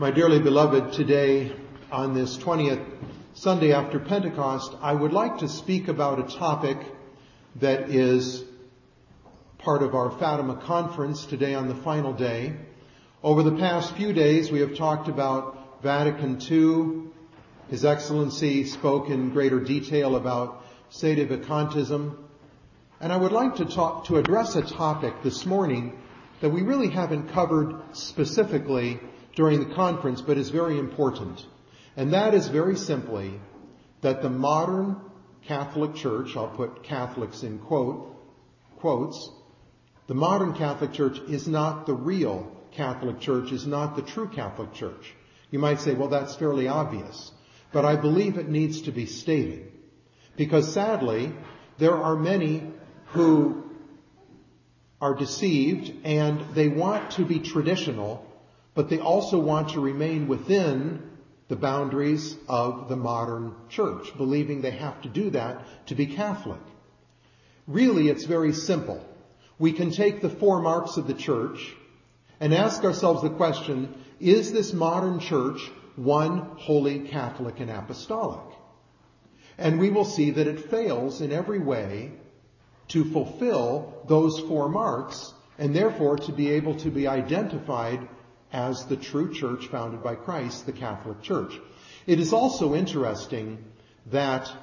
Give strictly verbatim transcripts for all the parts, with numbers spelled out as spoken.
My dearly beloved, today on this twentieth Sunday after Pentecost, I would like to speak about a topic that is part of our Fatima conference today on the final day. Over the past few days, we have talked about Vatican Two. His Excellency spoke in greater detail about sedevacantism. And I would like to talk, to address a topic this morning that we really haven't covered specifically during the conference, but is very important. And that is very simply that the modern Catholic Church, I'll put Catholics in quote, quotes, the modern Catholic Church is not the real Catholic Church, is not the true Catholic Church. You might say, well, that's fairly obvious. But I believe it needs to be stated. Because sadly, there are many who are deceived and they want to be traditional, but they also want to remain within the boundaries of the modern church, believing they have to do that to be Catholic. Really, it's very simple. We can take the four marks of the church and ask ourselves the question, is this modern church one holy, Catholic, and apostolic? And we will see that it fails in every way to fulfill those four marks and therefore to be able to be identified as the true church founded by Christ, the Catholic Church. It is also interesting that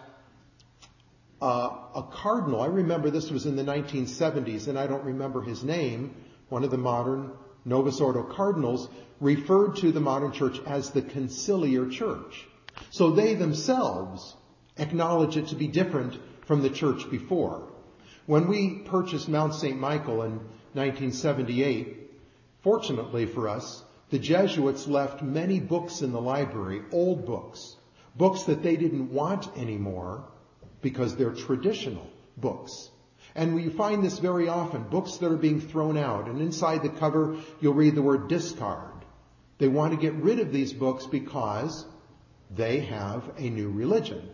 uh, a cardinal, I remember this was in the nineteen seventies, and I don't remember his name, one of the modern Novus Ordo cardinals referred to the modern church as the conciliar church. So they themselves acknowledge it to be different from the church before. When we purchased Mount Saint Michael in nineteen seventy-eight, fortunately for us, the Jesuits left many books in the library, old books, books that they didn't want anymore because they're traditional books. And we find this very often, books that are being thrown out, and inside the cover you'll read the word discard. They want to get rid of these books because they have a new religion.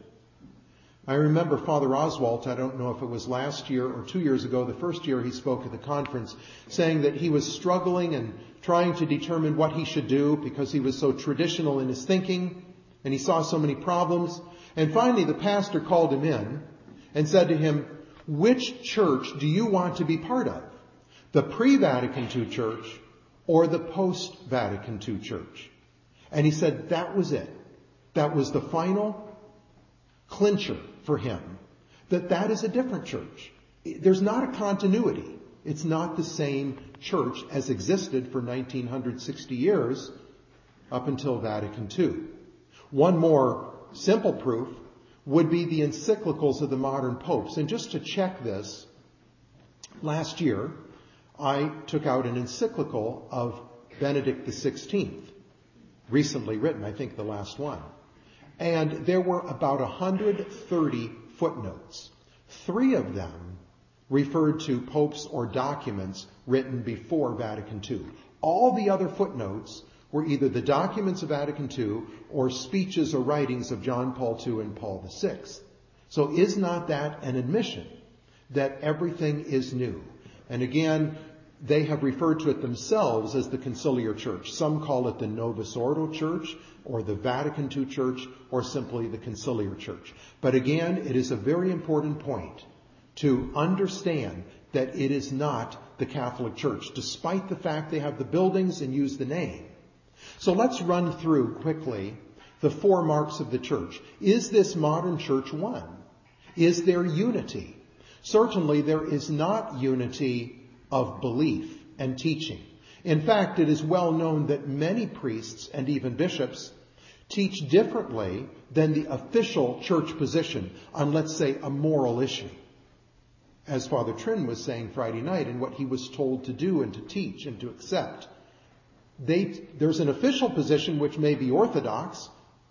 I remember Father Oswald, I don't know if it was last year or two years ago, the first year he spoke at the conference, saying that he was struggling and trying to determine what he should do because he was so traditional in his thinking and he saw so many problems. And finally the pastor called him in and said to him, which church do you want to be part of? The pre-Vatican Two church or the post-Vatican Two church? And he said that was it. That was the final clincher for him, that that is a different church. There's not a continuity. It's not the same church as existed for nineteen sixty years up until Vatican Two. One more simple proof would be the encyclicals of the modern popes. And just to check this, last year I took out an encyclical of Benedict the sixteenth, recently written, I think the last one. And there were about one hundred thirty footnotes. Three of them referred to popes or documents written before Vatican Two. All the other footnotes were either the documents of Vatican Two or speeches or writings of John Paul the Second and Paul the Sixth. So is not that an admission that everything is new? And again, they have referred to it themselves as the conciliar church. Some call it the Novus Ordo church or the Vatican Two church or simply the conciliar church. But again, it is a very important point to understand that it is not the Catholic Church, despite the fact they have the buildings and use the name. So let's run through quickly the four marks of the church. Is this modern church one? Is there unity? Certainly there is not unity of belief and teaching. In fact, it is well known that many priests and even bishops teach differently than the official church position on, let's say, a moral issue. As Father Trin was saying Friday night, and what he was told to do and to teach and to accept. They, there's an official position which may be orthodox,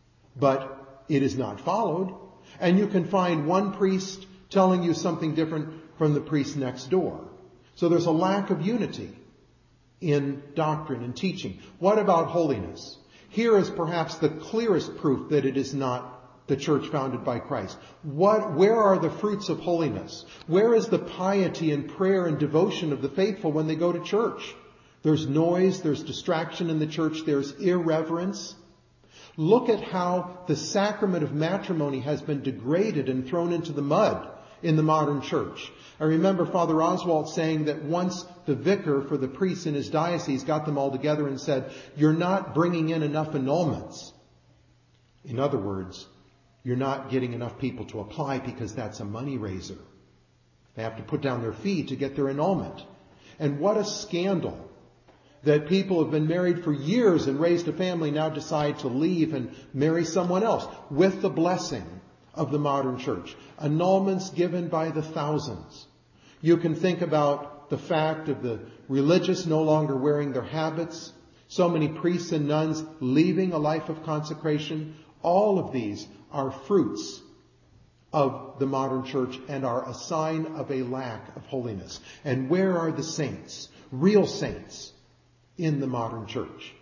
but it is not followed. And you can find one priest telling you something different from the priest next door. So there's a lack of unity in doctrine and teaching. What about holiness? Here is perhaps the clearest proof that it is not the church founded by Christ. What, where are the fruits of holiness? Where is the piety and prayer and devotion of the faithful when they go to church? There's noise, there's distraction in the church, there's irreverence. Look at how the sacrament of matrimony has been degraded and thrown into the mud in the modern church. I remember Father Oswald saying that once the vicar for the priests in his diocese got them all together and said, "You're not bringing in enough annulments." In other words, you're not getting enough people to apply because that's a money raiser. They have to put down their fee to get their annulment. And what a scandal that people have been married for years and raised a family now decide to leave and marry someone else with the blessing of the modern church. Annulments given by the thousands. You can think about the fact of the religious no longer wearing their habits, so many priests and nuns leaving a life of consecration. All of these are fruits of the modern church and are a sign of a lack of holiness. And where are the saints, real saints, in the modern church?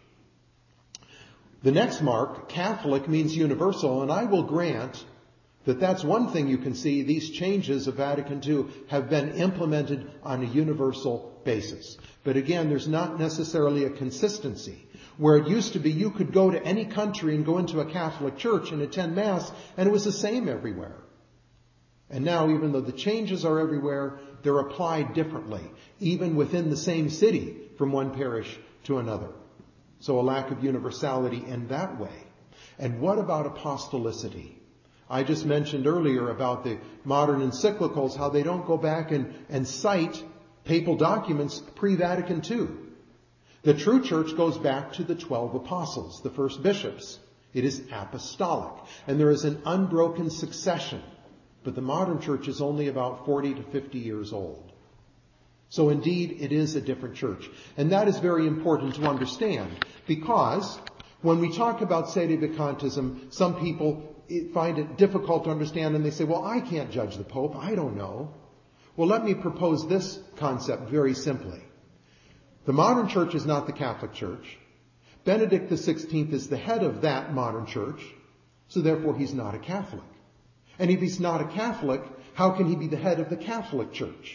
The next mark, Catholic, means universal, and I will grant that that's one thing you can see. These changes of Vatican Two have been implemented on a universal basis. But again, there's not necessarily a consistency. Where it used to be you could go to any country and go into a Catholic church and attend Mass, and it was the same everywhere. And now, even though the changes are everywhere, they're applied differently, even within the same city, from one parish to another. So a lack of universality in that way. And what about apostolicity? I just mentioned earlier about the modern encyclicals, how they don't go back and, and cite papal documents pre-Vatican Two. The true church goes back to the twelve apostles, the first bishops. It is apostolic. And there is an unbroken succession. But the modern church is only about forty to fifty years old. So indeed, it is a different church. And that is very important to understand, because when we talk about sedevacantism, some people find it difficult to understand, and they say, well, I can't judge the Pope. I don't know. Well, let me propose this concept very simply. The modern church is not the Catholic Church. Benedict the sixteenth is the head of that modern church, so therefore he's not a Catholic. And if he's not a Catholic, how can he be the head of the Catholic Church?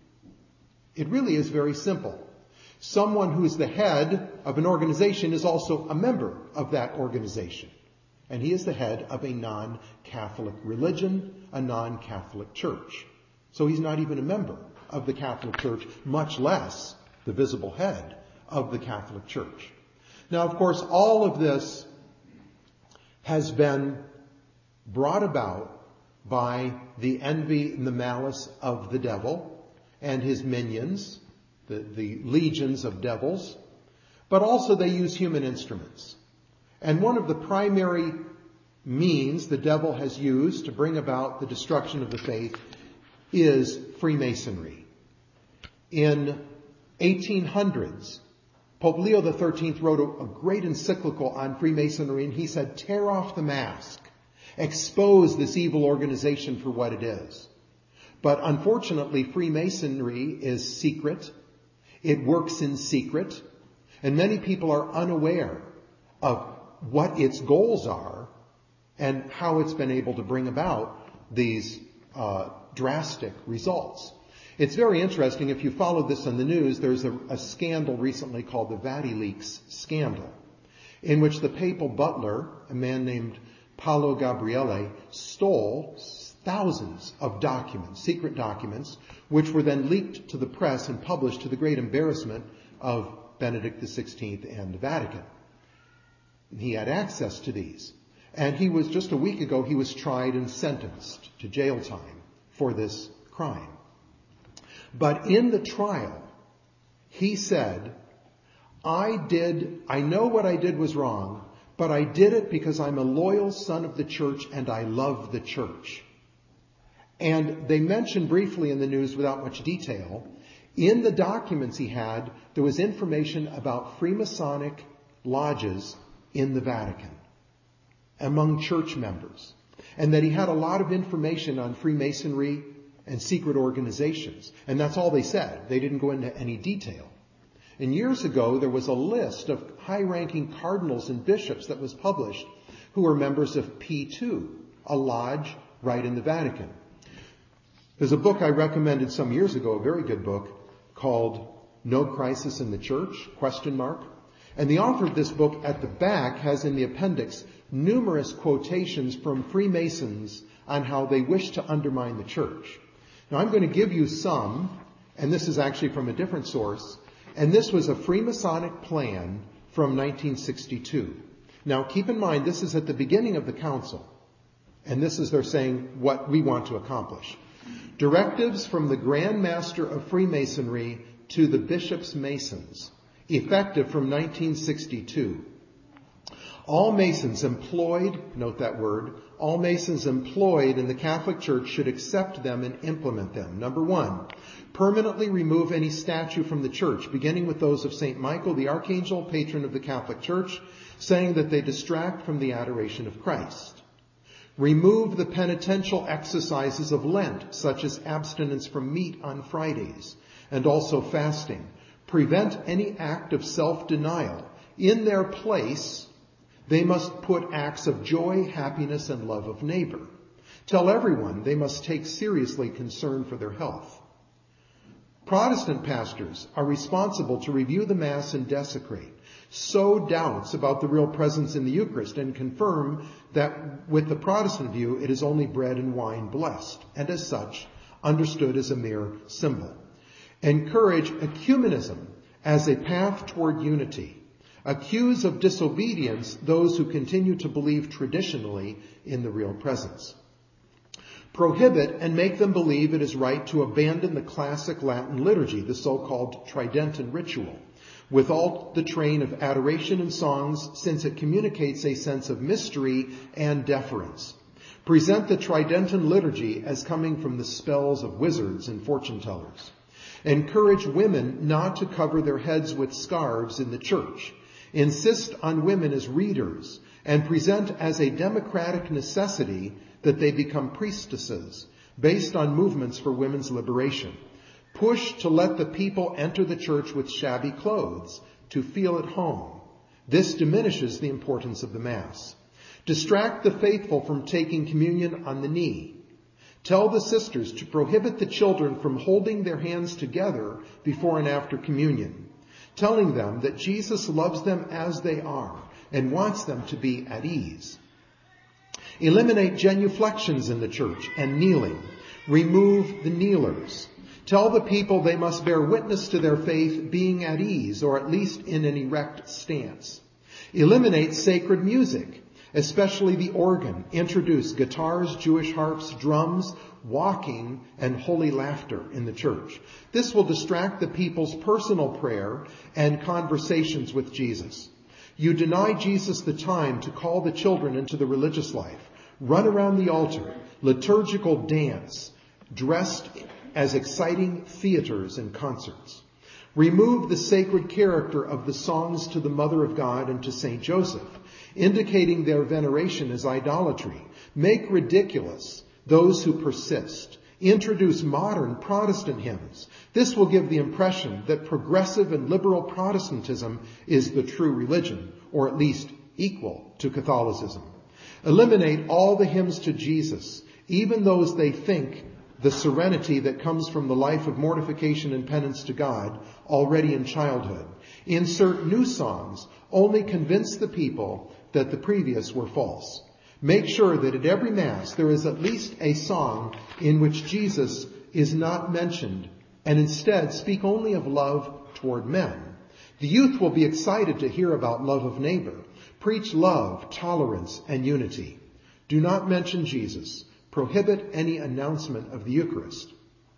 It really is very simple. Someone who is the head of an organization is also a member of that organization. And he is the head of a non-Catholic religion, a non-Catholic church. So he's not even a member of the Catholic Church, much less the visible head of the Catholic Church. Now, of course, all of this has been brought about by the envy and the malice of the devil and his minions, the, the legions of devils, but also they use human instruments. And one of the primary means the devil has used to bring about the destruction of the faith is Freemasonry. In eighteen hundreds, Pope Leo the thirteenth wrote a, a great encyclical on Freemasonry, and he said, tear off the mask, expose this evil organization for what it is. But unfortunately, Freemasonry is secret. It works in secret, and many people are unaware of what its goals are and how it's been able to bring about these uh, drastic results. It's very interesting. If you followed this on the news, there's a, a scandal recently called the VatiLeaks scandal, in which the papal butler, a man named Paolo Gabriele, stole thousands of documents, secret documents, which were then leaked to the press and published to the great embarrassment of Benedict the sixteenth and the Vatican. He had access to these. And he was, just a week ago, he was tried and sentenced to jail time for this crime. But in the trial, he said, I did, I know what I did was wrong, but I did it because I'm a loyal son of the church and I love the church. And they mentioned briefly in the news, without much detail, in the documents he had, there was information about Freemasonic lodges in the Vatican among church members, and that he had a lot of information on Freemasonry and secret organizations. And that's all they said. They didn't go into any detail. And years ago, there was a list of high-ranking cardinals and bishops that was published who were members of P two, a lodge right in the Vatican. There's a book I recommended some years ago, a very good book, called No Crisis in the Church, question mark. And the author of this book at the back has in the appendix numerous quotations from Freemasons on how they wish to undermine the church. Now I'm going to give you some, and this is actually from a different source, and this was a Freemasonic plan from nineteen sixty-two. Now keep in mind, this is at the beginning of the council, and this is they're saying what we want to accomplish. Directives from the Grand Master of Freemasonry to the Bishops' Masons, effective from nineteen sixty-two. All Masons employed, note that word, all Masons employed in the Catholic Church should accept them and implement them. Number one, permanently remove any statue from the church, beginning with those of Saint Michael, the Archangel, patron of the Catholic Church, saying that they distract from the adoration of Christ. Remove the penitential exercises of Lent, such as abstinence from meat on Fridays, and also fasting. Prevent any act of self-denial. In their place, they must put acts of joy, happiness, and love of neighbor. Tell everyone they must take seriously concern for their health. Protestant pastors are responsible to review the Mass and desecrate, sow doubts about the real presence in the Eucharist, and confirm that with the Protestant view, it is only bread and wine blessed, and as such, understood as a mere symbol. Encourage ecumenism as a path toward unity. Accuse of disobedience those who continue to believe traditionally in the real presence. Prohibit and make them believe it is right to abandon the classic Latin liturgy, the so-called Tridentan ritual, with all the train of adoration and songs, since it communicates a sense of mystery and deference. Present the Tridentan liturgy as coming from the spells of wizards and fortune tellers. Encourage women not to cover their heads with scarves in the church. Insist on women as readers and present as a democratic necessity that they become priestesses based on movements for women's liberation. Push to let the people enter the church with shabby clothes to feel at home. This diminishes the importance of the Mass. Distract the faithful from taking communion on the knee. Tell the sisters to prohibit the children from holding their hands together before and after communion, telling them that Jesus loves them as they are and wants them to be at ease. Eliminate genuflections in the church and kneeling. Remove the kneelers. Tell the people they must bear witness to their faith being at ease, or at least in an erect stance. Eliminate sacred music, especially the organ. Introduce guitars, Jewish harps, drums, walking, and holy laughter in the church. This will distract the people's personal prayer and conversations with Jesus. You deny Jesus the time to call the children into the religious life, run around the altar, liturgical dance, dressed as exciting theaters and concerts. Remove the sacred character of the songs to the Mother of God and to Saint Joseph, indicating their veneration as idolatry. Make ridiculous those who persist. Introduce modern Protestant hymns. This will give the impression that progressive and liberal Protestantism is the true religion, or at least equal to Catholicism. Eliminate all the hymns to Jesus, even those they think the serenity that comes from the life of mortification and penance to God already in childhood. Insert new songs, only convince the people that the previous were false. Make sure that at every Mass there is at least a song in which Jesus is not mentioned, and instead speak only of love toward men. The youth will be excited to hear about love of neighbor. Preach love, tolerance, and unity. Do not mention Jesus. Prohibit any announcement of the Eucharist.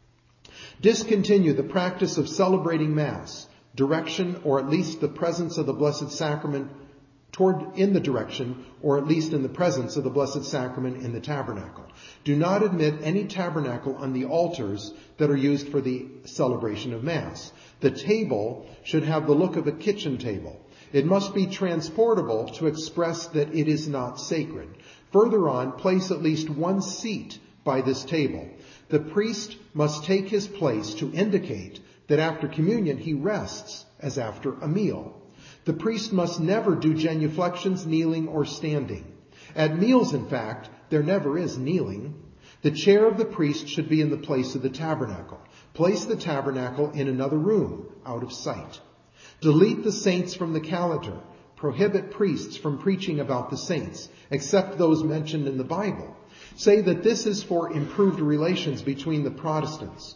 Discontinue the practice of celebrating Mass, direction, or at least the presence of the Blessed Sacrament toward in the direction, or at least in the presence of the Blessed Sacrament in the tabernacle. Do not admit any tabernacle on the altars that are used for the celebration of Mass. The table should have the look of a kitchen table. It must be transportable to express that it is not sacred. Further on, place at least one seat by this table. The priest must take his place to indicate that after communion he rests as after a meal. The priest must never do genuflections, kneeling, or standing. At meals, in fact, there never is kneeling. The chair of the priest should be in the place of the tabernacle. Place the tabernacle in another room, out of sight. Delete the saints from the calendar. Prohibit priests from preaching about the saints, except those mentioned in the Bible. Say that this is for improved relations between the Protestants.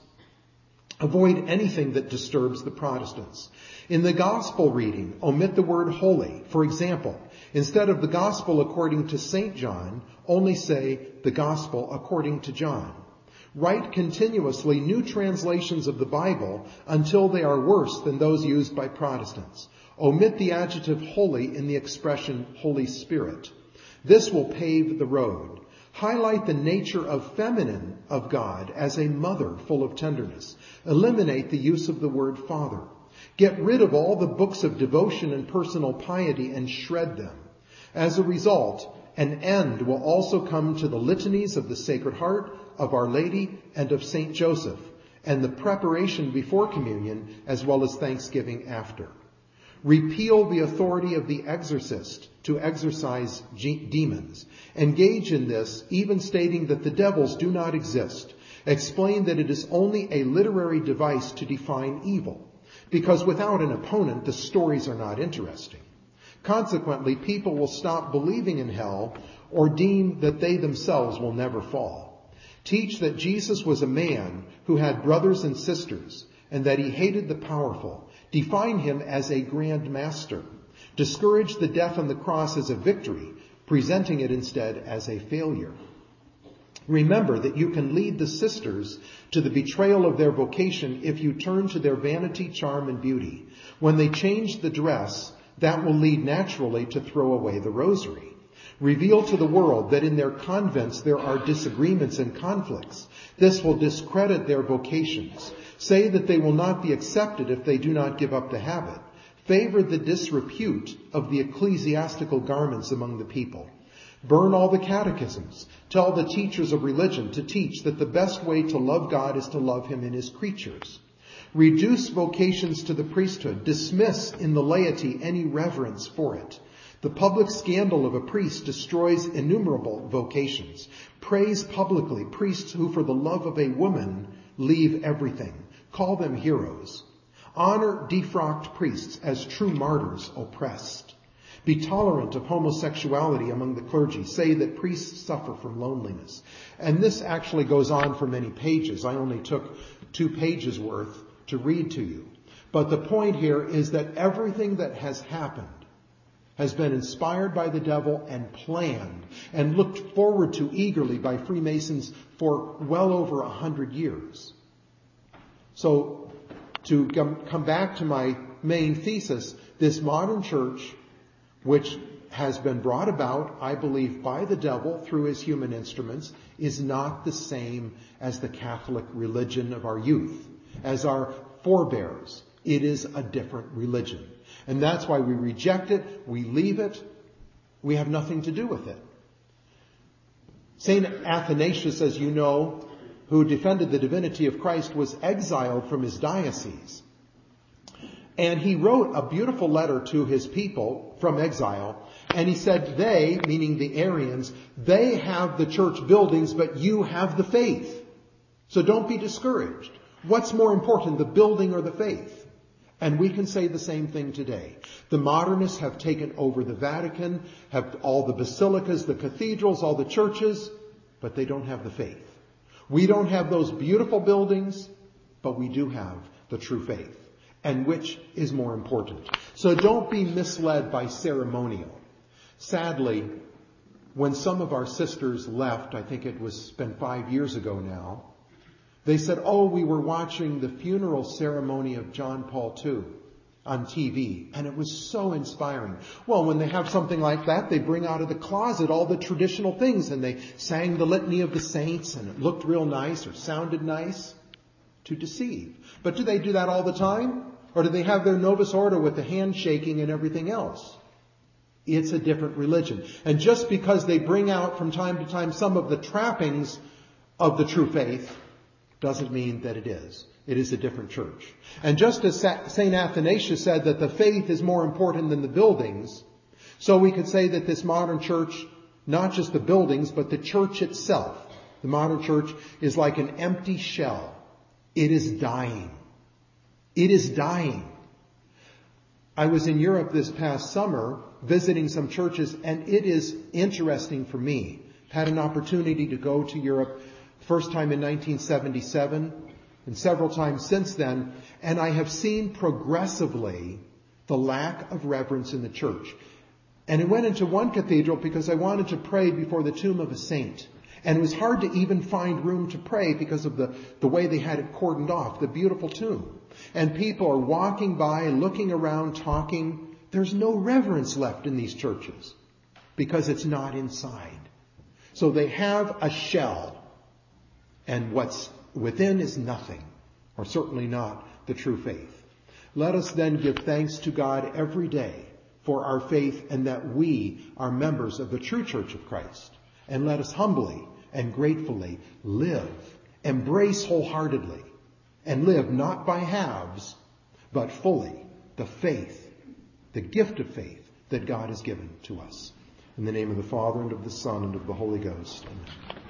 Avoid anything that disturbs the Protestants. In the gospel reading, omit the word holy. For example, instead of the gospel according to Saint John, only say the gospel according to John. Write continuously new translations of the Bible until they are worse than those used by Protestants. Omit the adjective holy in the expression Holy Spirit. This will pave the road. Highlight the nature of feminine of God as a mother full of tenderness. Eliminate the use of the word father. Get rid of all the books of devotion and personal piety and shred them. As a result, an end will also come to the litanies of the Sacred Heart, of Our Lady, and of Saint Joseph, and the preparation before communion as well as thanksgiving after. Repeal the authority of the exorcist to exorcise ge- demons. Engage in this, even stating that the devils do not exist. Explain that it is only a literary device to define evil, because without an opponent, the stories are not interesting. Consequently, people will stop believing in hell or deem that they themselves will never fall. Teach that Jesus was a man who had brothers and sisters, and that he hated the powerful. Define him as a grand master. Discourage the death on the cross as a victory, presenting it instead as a failure. Remember that you can lead the sisters to the betrayal of their vocation if you turn to their vanity, charm, and beauty. When they change the dress, that will lead naturally to throw away the rosary. Reveal to the world that in their convents there are disagreements and conflicts. This will discredit their vocations. Say that they will not be accepted if they do not give up the habit. Favor the disrepute of the ecclesiastical garments among the people. Burn all the catechisms. Tell the teachers of religion to teach that the best way to love God is to love him in his creatures. Reduce vocations to the priesthood. Dismiss in the laity any reverence for it. The public scandal of a priest destroys innumerable vocations. Praise publicly priests who for the love of a woman leave everything. Call them heroes. Honor defrocked priests as true martyrs oppressed. Be tolerant of homosexuality among the clergy. Say that priests suffer from loneliness. And this actually goes on for many pages. I only took two pages worth to read to you. But the point here is that everything that has happened has been inspired by the devil and planned and looked forward to eagerly by Freemasons for well over a hundred years. So to come back to my main thesis, this modern church, which has been brought about, I believe, by the devil through his human instruments, is not the same as the Catholic religion of our youth, as our forebears. It is a different religion. And that's why we reject it, we leave it, we have nothing to do with it. Saint Athanasius, as you know, who defended the divinity of Christ, was exiled from his diocese. And he wrote a beautiful letter to his people from exile. And he said, they, meaning the Arians, they have the church buildings, but you have the faith. So don't be discouraged. What's more important, the building or the faith? And we can say the same thing today. The modernists have taken over the Vatican, have all the basilicas, the cathedrals, all the churches, but they don't have the faith. We don't have those beautiful buildings, but we do have the true faith. And which is more important? So don't be misled by ceremonial. Sadly, when some of our sisters left, I think it was been five years ago now, they said, oh, we were watching the funeral ceremony of John Paul the Second on T V, and it was so inspiring. Well, when they have something like that, they bring out of the closet all the traditional things, and they sang the litany of the saints, and it looked real nice or sounded nice to deceive. But do they do that all the time? Or do they have their Novus Ordo with the handshaking and everything else? It's a different religion. And just because they bring out from time to time some of the trappings of the true faith doesn't mean that it is. It is a different church. And just as Saint Athanasius said that the faith is more important than the buildings, so we could say that this modern church, not just the buildings, but the church itself, the modern church is like an empty shell. It is dying. It is dying. I was in Europe this past summer visiting some churches, and it is interesting for me. Had an opportunity to go to Europe first time in nineteen seventy-seven and several times since then, and I have seen progressively the lack of reverence in the church. And I went into one cathedral because I wanted to pray before the tomb of a saint. And it was hard to even find room to pray because of the, the way they had it cordoned off, the beautiful tomb. And people are walking by, looking around, talking. There's no reverence left in these churches because it's not inside. So they have a shell, and what's within is nothing, or certainly not the true faith. Let us then give thanks to God every day for our faith and that we are members of the true Church of Christ. And let us humbly and gratefully live, embrace wholeheartedly, and live not by halves, but fully the faith, the gift of faith that God has given to us. In the name of the Father, and of the Son, and of the Holy Ghost. Amen.